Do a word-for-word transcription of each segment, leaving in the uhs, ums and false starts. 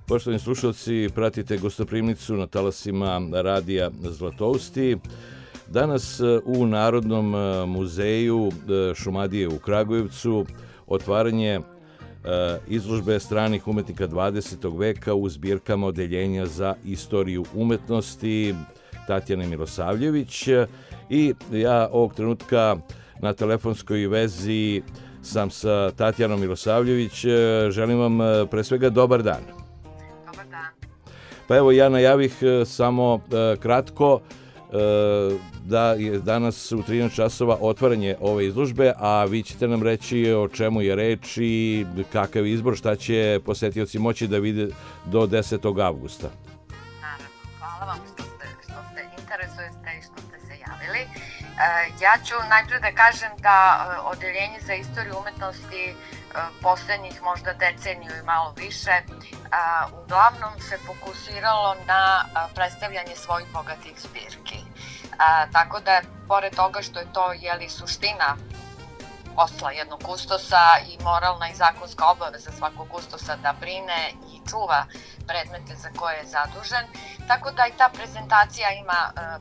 Poštovani slušalci, pratite gostoprimnicu na talasima radija Zlatousti. Danas u Narodnom muzeju Šumadije u Kragujevcu otvaranje izložbe stranih umetnika dvadesetog veka u zbirkama Odeljenja za istoriju umetnosti Tatjane Milosavljević. I ja ovog trenutka na telefonskoj vezi sam sa Tatjanom Milosavljević. Želim vam pre svega dobar dan. Dobar dan. Pa evo, ja najavih samo kratko da je danas u trinaest časova otvaranje ove izložbe, a vi ćete nam reći o čemu je reč i kakav izbor, šta će posetioci moći da vide do desetog avgusta. Naravno, hvala vam što ste, što se interesujete i što ste se javili. E, ja ću najprije da kažem da Odeljenje za istoriju umetnosti e, poslednjih možda deceniju i malo više e, uglavnom se fokusiralo na predstavljanje svojih bogatih zbirki. A, tako da, pored toga što je to jeli, suština posla jednog kustosa i moralna i zakonska obaveza svakog kustosa da brine i čuva predmete za koje je zadužen, tako da i ta prezentacija ima,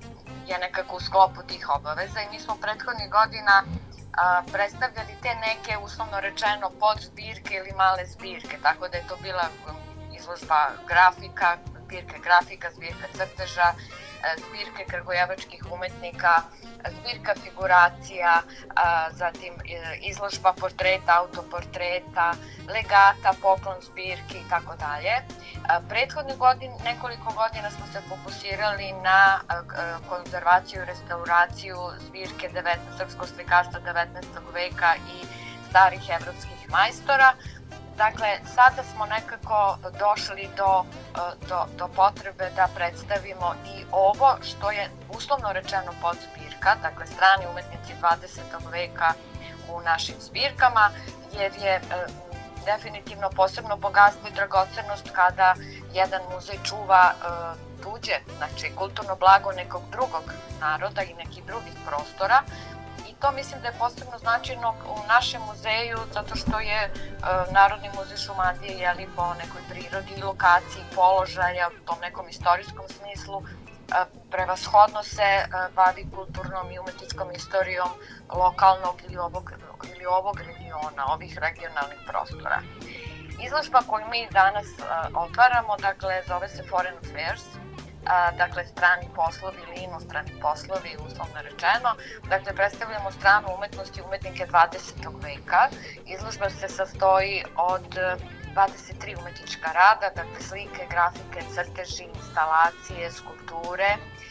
je nekako u sklopu tih obaveza i mi smo prethodnih godina a, predstavljali te neke, uslovno rečeno, podzbirke ili male zbirke, tako da je to bila izložba grafika, zbirke grafika, zbirka crteža, zbirke kragujevačkih umetnika, zbirka figuracija, zatim izložba portreta, autoportreta, legata, poklon zbirki i tako dalje. Prethodnih godin, nekoliko godina smo se fokusirali na konzervaciju i restauraciju zbirke srpskog slikarstva devetnaestog veka i starih evropskih majstora. Dakle, sada smo nekako došli do, do, do potrebe da predstavimo i ovo što je uslovno rečeno podzbirka, dakle strani umetnici dvadesetog veka u našim zbirkama, jer je e, definitivno posebno bogatstvo i dragocenost kada jedan muzej čuva e, tuđe, znači kulturno blago nekog drugog naroda i nekih drugih prostora. To mislim da je posebno značajno u našem muzeju zato što je e, Narodni muzej Šumadije jeli, po nekoj prirodi i lokaciji, položaja, u tom nekom istorijskom smislu, e, prevashodno se e, bavi kulturnom i umetničkom istorijom lokalnog ili ovog, ili ovog regiona, ovih regionalnih prostora. Izložba koju mi danas e, otvaramo, dakle, zove se Foreign Affairs, A, dakle strani poslovi ili inostrani poslovi, uslovno rečeno. Dakle, predstavljamo stranu umetnost i umetnike dvadesetog veka. Izložba se sastoji od dvadeset tri umetnička rada, dakle slike, grafike, crteži, instalacije, skulpture,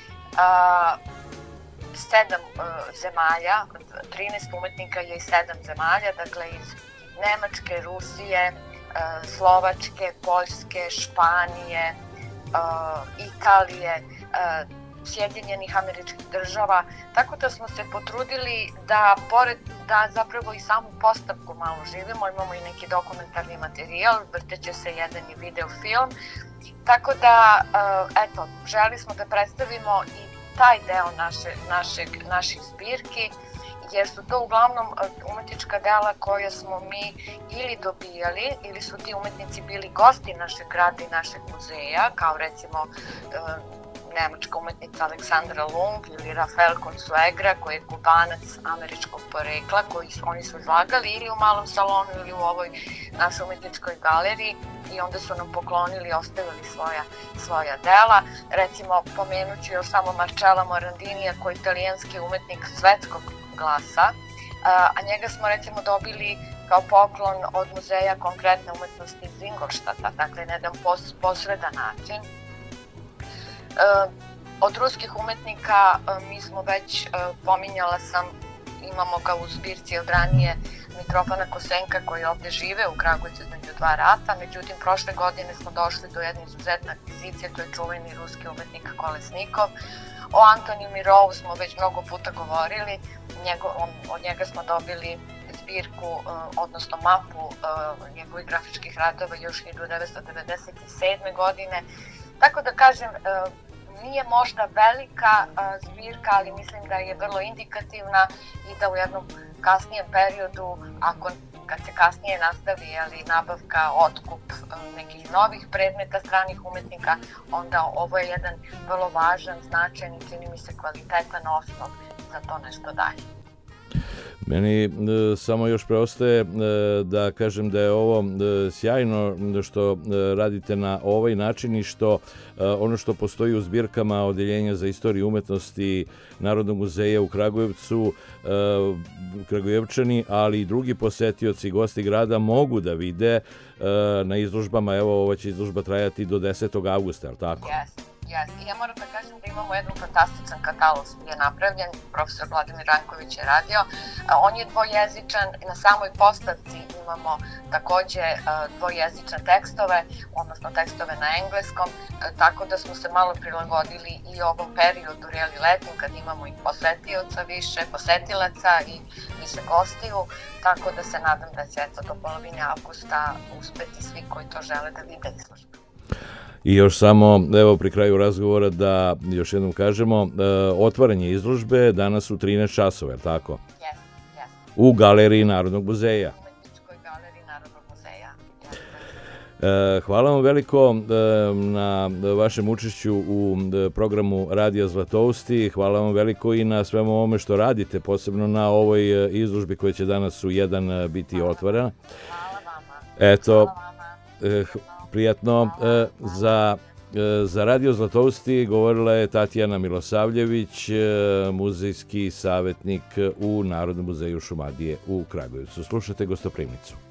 a, sedam a, zemalja, trinaest umetnika je iz sedam zemalja, dakle iz Nemačke, Rusije, a, Slovačke, Poljske, Španije, Uh, Italije, uh, Sjedinjenih Američkih Država, tako da smo se potrudili da, pored da zapravo i samu postavku malo živimo, imamo i neki dokumentarni materijal, vrteće se jedan i video film, tako da, uh, eto, želi smo da predstavimo i taj deo naše, našeg, naših zbirki, jer su to uglavnom umetnička dela koje smo mi ili dobijali, ili su ti umetnici bili gosti našeg grada i našeg muzeja, kao recimo nemačka umetnica Aleksandra Lung ili Rafael Consuegra, koji je kubanac američkog porekla, koji su, oni su izlagali ili u malom salonu ili u ovoj našoj umetničkoj galeriji i onda su nam poklonili i ostavili svoja, svoja dela. Recimo, pomenuću još samo Marcella Morandinija, koji je italijanski umetnik svetskog glasa, a njega smo recimo dobili kao poklon od Muzeja konkretne umetnosti iz Ingolštata, dakle na jedan pos, posredan način. Od ruskih umetnika mi smo već, pominjala sam, imamo ga u zbirci od ranije Mitrofana Kosenka koji ovde žive u Kragujevcu između dva rata, međutim prošle godine smo došli do jedne izuzetne akvizicije, to je čuveni ruski umetnik Kolesnikov. O Antoniju Mirovu smo već mnogo puta govorili, Njego, on, od njega smo dobili zbirku, odnosno mapu njegovih grafičkih radova još hiljadu devetsto devedeset sedme godine. Tako da kažem, nije možda velika zbirka, ali mislim da je vrlo indikativna i da u jednom kasnijem periodu, ako kad se kasnije nastavi ali nabavka, otkup nekih novih predmeta stranih umetnika, onda ovo je jedan vrlo važan, značajan i čini mi se kvalitetan osnov za to nešto dalje. Meni e, samo još preostaje e, da kažem da je ovo e, sjajno što e, radite na ovaj način i što e, ono što postoji u zbirkama Odeljenja za istoriju umetnosti Narodnog muzeja u Kragujevcu, e, Kragujevčani, ali i drugi posetioci i gosti grada mogu da vide e, na izložbama. Evo, ova će izložba trajati do desetog avgusta, je li tako? Yes. Yes. I ja moram da kažem da imamo jedan fantastičan katalog koji je napravljen, profesor Vladimir Ranković je radio. On je dvojezičan i na samoj postavci imamo takođe dvojezične tekstove, odnosno tekstove na engleskom, tako da smo se malo prilagodili i ovom periodu reli letnjem kad imamo i posetioca više, posetilaca i više gostiju, tako da se nadam da će eto do polovine avgusta uspeti svi koji to žele da vide izložbu. I još samo, evo pri kraju razgovora da još jednom kažemo, e, otvaranje izložbe danas u trinaest časova, je li tako? Yes, yes. U Galeriji Narodnog muzeja. U Umetničkoj galeriji Narodnog muzeja. E, hvala vam veliko e, na vašem učešću u programu Radija Zlatousti. Hvala vam veliko i na svemu ovome što radite, posebno na ovoj izložbi koja će danas u jedan biti otvorena. Hvala vama. Eto, Hvala vama. e, prijatno. E, za, e, za Radio Zlatousti govorila je Tatjana Milosavljević, e, muzejski savjetnik u Narodnom muzeju Šumadije u Kragujevcu. Slušajte Gostoprimnicu.